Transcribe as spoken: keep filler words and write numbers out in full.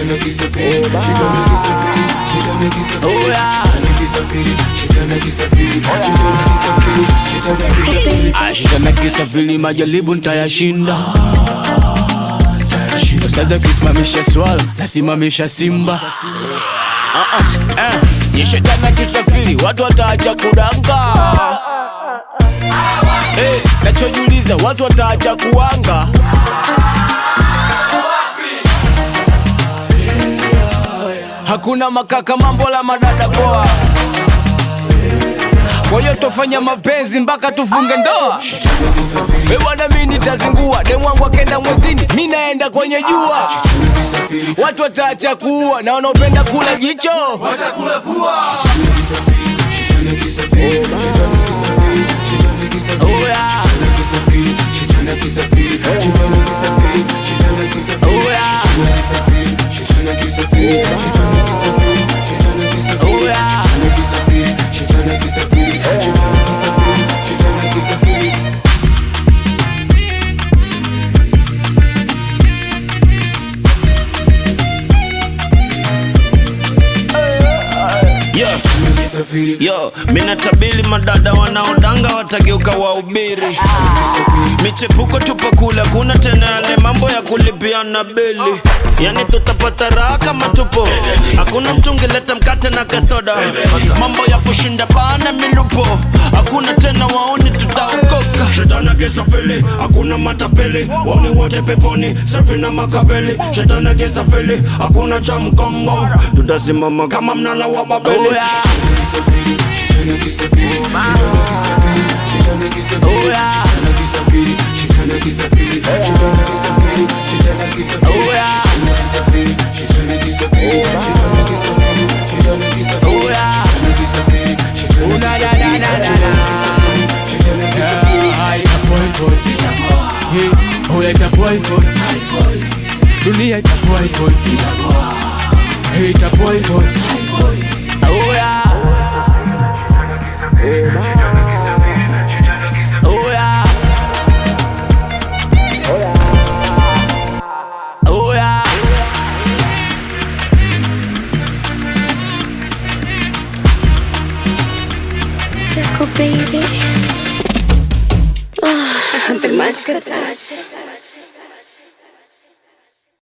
Shitana kisafiri, shitana kisafiri, shitana kisafiri, shitana kisafiri, shitana kisafiri, shitana kisafiri, shitana kisafiri. Ah, shitana kisafiri, majaribu nitayashinda. Sasa kisimamisha swala, nasimamisha simba. Ah ah, eh, ni shitana kisafiri, watu wataacha kudanga. Eh, nachojiuliza watu wataacha kuanga. Hakuna makaka mambo la madada poa. Kwa hiyo tufanya mapenzi mpaka tufunge ndoa. Eh bwana mimi nitazingua, demu wangu akenda mwezini, mimi naenda kwenye jua. Watu wataacha kuua na wanaopenda kula jicho watakula pua. Shitana kisafiri, shitana kisafiri, shitana kisafiri, shitana kisafiri, shitana kisafiri, shitana kisafiri, shitana kisafiri, shitana kisafiri, shitana kisafiri, shitana kisafiri, shitana kisafiri, shitana kisafiri, shitana kisafiri. Yo, mina tabili madada wanaodanga watageuka wahubiri. Michepuko tupakula, kuna tena yale mambo ya kulipiana bili. Yani tutapata raha kama tupo, hakuna mtu ngeleta mkate na kasoda. Mambo ya kushinda pana milupo, hakuna tena waoni tutaokoka. Shitana kisafiri, hakuna matapeli, wani wote peponi, safi na makaveli. Shitana kisafiri, hakuna cha mkongo, tutasimama kama mnala wa Babeli. Shitana kisafiri, shitana kisafiri, shitana kisafiri, shitana kisafiri, shitana kisafiri, shitana kisafiri, shitana kisafiri, shitana kisafiri, shitana kisafiri, shitana kisafiri, shitana kisafiri, shitana kisafiri, shitana kisafiri, shitana kisafiri. Hai boy boy, hey, oh yeah boy boy, dunia boy boy, hey boy boy, oh yeah. Oh yeah. Oh yeah. Tickle baby. Oh, the much good touch.